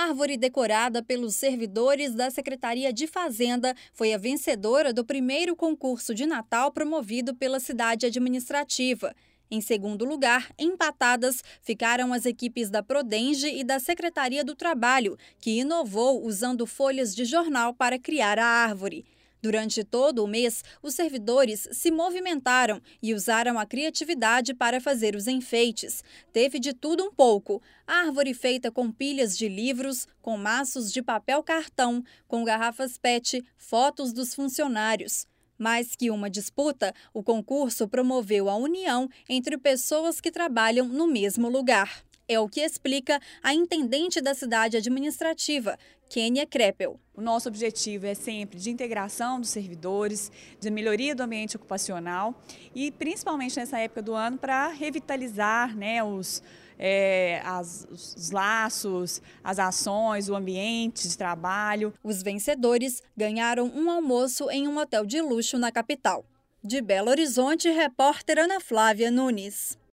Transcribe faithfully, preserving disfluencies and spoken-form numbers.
árvore decorada pelos servidores da Secretaria de Fazenda foi a vencedora do primeiro concurso de Natal promovido pela cidade administrativa. Em segundo lugar, empatadas, ficaram as equipes da Prodenge e da Secretaria do Trabalho, que inovou usando folhas de jornal para criar a árvore. Durante todo o mês, os servidores se movimentaram e usaram a criatividade para fazer os enfeites. Teve de tudo um pouco: árvore feita com pilhas de livros, com maços de papel cartão, com garrafas P E T, fotos dos funcionários. Mais que uma disputa, o concurso promoveu a união entre pessoas que trabalham no mesmo lugar. É o que explica a intendente da cidade administrativa, Kênia Kreppel. O nosso objetivo é sempre de integração dos servidores, de melhoria do ambiente ocupacional e principalmente nessa época do ano para revitalizar, né, os, é, as, os laços, as ações, o ambiente de trabalho. Os vencedores ganharam um almoço em um hotel de luxo na capital. De Belo Horizonte, repórter Ana Flávia Nunes.